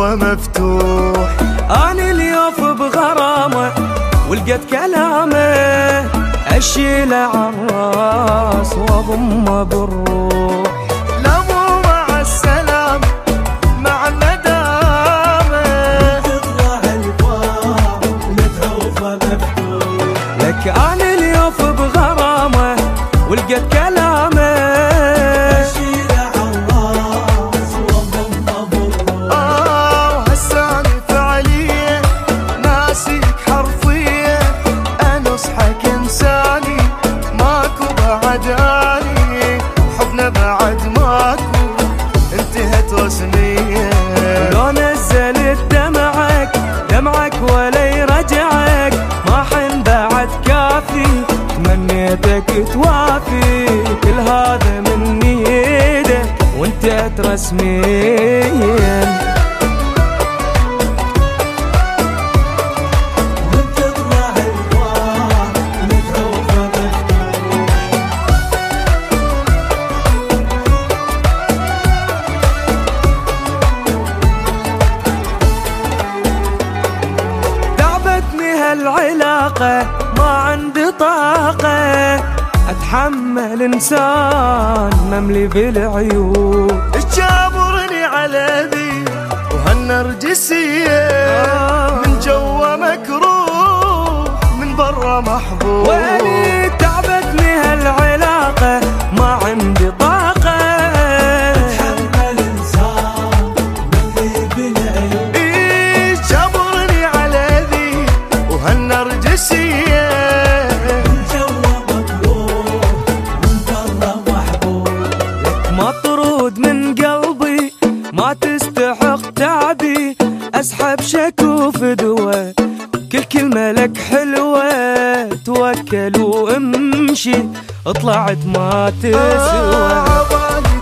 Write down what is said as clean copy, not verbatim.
هو مفتوح. أنا اليوف بغرامه ولقيت كلامه، أشيله عالراس وأضمه بالروح. لا مو مع السلام مع الندامة، تطلع الباب متعوفة مفتوح. لك أنا اليوف بغرامه ولقيت كلامه، أشيله عالراس وأضمه بالروح. هساني فعليا ناسيك حرفيا، أنصحك انساني ماكو بعداني، حبنا بعد ماكو انتهت رسميا. لو نزلت دمعك ولا يرجعك، ما حن بعد كافي تمنيتك توافي، كل هذا من ايدك وانتهت رسميا. العلاقة ما عندي طاقة أتحمل إنسان مملي بالعيوب، تجابرني على ذي وهالنرجسية، من جوا مكروه من برا محبوب. ويلي تعبتني هالعلاقة ما عندي طاقة أتحمل إنسان مملي بالعيوب. جابرني على ذي وهالنرجسية، من جوا مكروه من برا محبوب. مطرود من قلبي ما تستحق تعبي، أسحب شكو فدوة كل كلمة لك حلوة، توكل وامشي طلعت ما تسوى.